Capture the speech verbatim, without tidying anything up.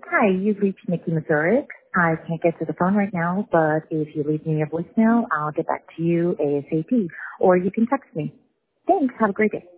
Hi, you've reached Nikki Mazurek. I can't get to the phone right now, but if you leave me a voicemail, I'll get back to you ASAP. Or you can text me. Thanks. Have a great day.